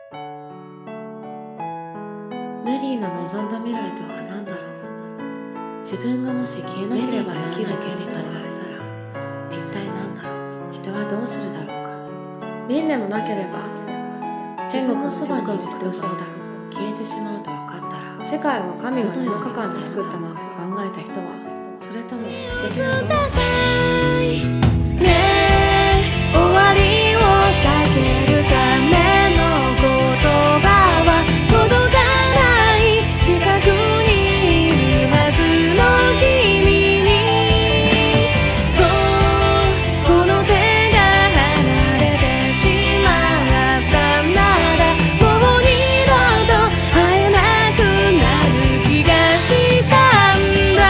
メリーの望んだ未来とは何だろう。自分がもし消えなければ生きる権利と言われたら一体何だろう。人はどうするだろうか。輪廻もなければ天国のそばにいる人が消えてしまうと分かったら、世界は神が7日間で作ったものと考えた人は、それとも素敵なものだ。 ねえ、終わりを避けるための言葉は届かない近くにいるはずの君に、そうこの手が離れてしまったなら、もう二度と会えなくなる気がしたんだ。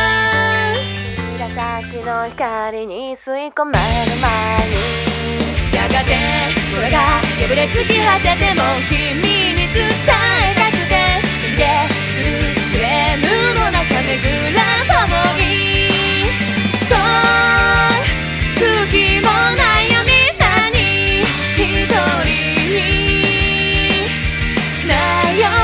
紫の光に吸い込まれる前に、やがてそれが破れ尽き果てても君に伝えたくて、君で作るフレームの中巡ら共に、そう月も悩みだに一人にしないよ。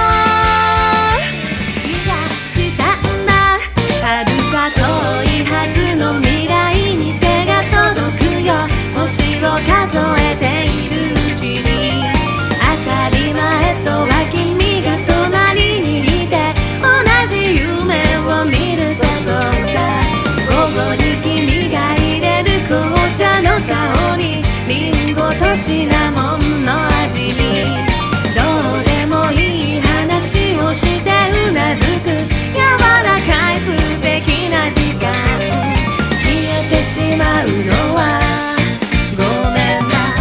気がしたんだ、遥か遠いはずの未来に手が届くよ。星を数えているうちに、当たり前とは君が隣にいて、同じ夢を見ることだ。午後に君が入れる紅茶の香り、リンゴとシナモンの味に、どうでもいい話をしてうなずく柔らかい素敵な時間、消えてしまうのはごめんな。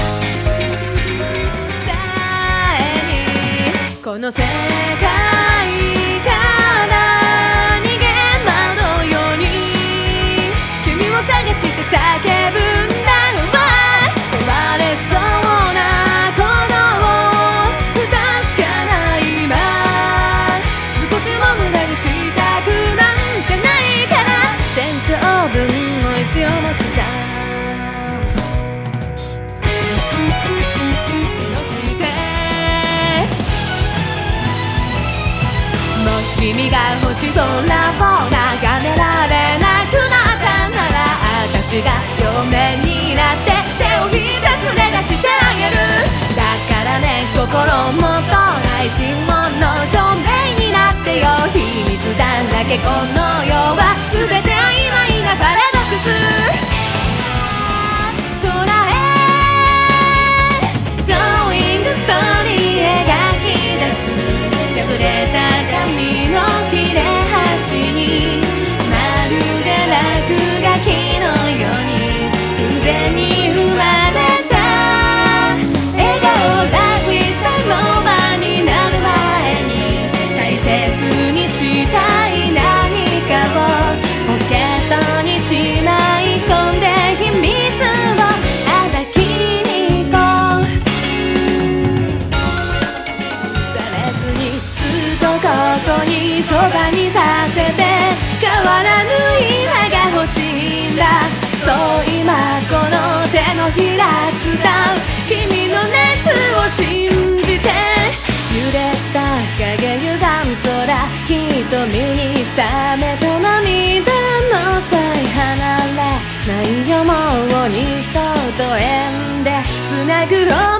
誰にこの世界から逃げ惑うように君を探して叫ぶんだわ。壊れそうなことを不確かな今、少しも無駄にしたくなんてないから、1000兆分の1をも刻むもし君が星空を眺められなくなったなら、私が嫁になって手を一つで出してあげる。だからね、心もとない指紋の証明になってよ。秘密だらけこの世は全て曖昧なパラドックス。空へ Flowing story 描き出す破れた髪の切れ端に、まるで落書きのように偶然に生まれた笑顔。楽にさの場になる前に大切にしたい何かをポケットにしまい込んで、秘密を暴きに行こう。されずにずっとここにそばにさせて、変わらぬ今が欲しいんだ。そう今この手のひら伝う君の熱を信じて、揺れた影歪む空、瞳にためた涙のさえ離れないよ。もう二度と縁でつなぐ想